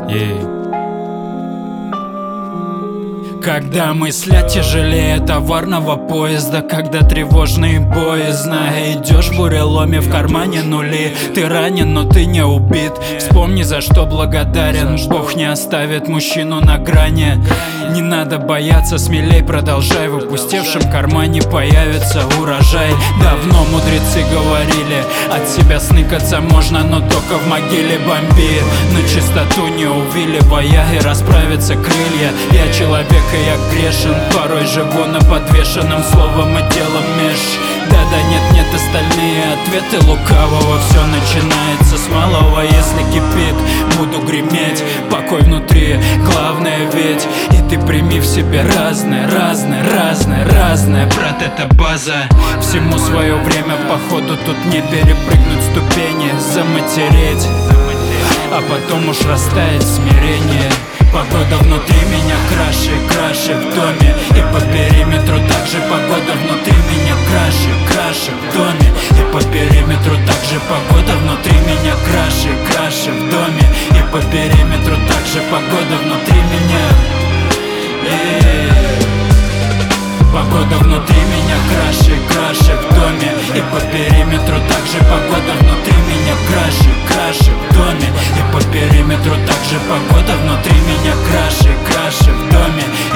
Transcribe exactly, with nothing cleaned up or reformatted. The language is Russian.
И когда мыслят тяжелее товарного поезда, когда тревожные боязно, идешь в буреломе, в кармане нули. Ты ранен, но ты не убит. Вспомни, за что благодарен. Бог не оставит мужчину на грани. Не надо бояться, смелей продолжай. В опустевшем кармане появится урожай. Давно мудрецы говорили, от себя сныкаться можно, но только в могиле бомби. На чистоту не увиливая и расправятся крылья. Я человек, и я грешен, порой живу на подвешенном словом и делом меж. Да-да, нет-нет, остальные ответы лукавого. Все начинается с малого, если кипит, буду греметь. Покой внутри, главное ведь. И ты прими в себе разное, разное, разное, разное. Брат, это база, всему свое время. Походу тут не перепрыгнуть ступени, заматереть, а потом уж растаять в смирении. Погода внутри меня краше, краше в доме. И по периметру также погода внутри меня краше, краше в доме. И по периметру также погода внутри меня краше, краше в доме. И по периметру также погода внутри меня. И погода внутри меня краше, краше в доме. И по периметру также погода внутри меня краше, краше в доме. И по периметру также погода внутри меня краше, краше в доме.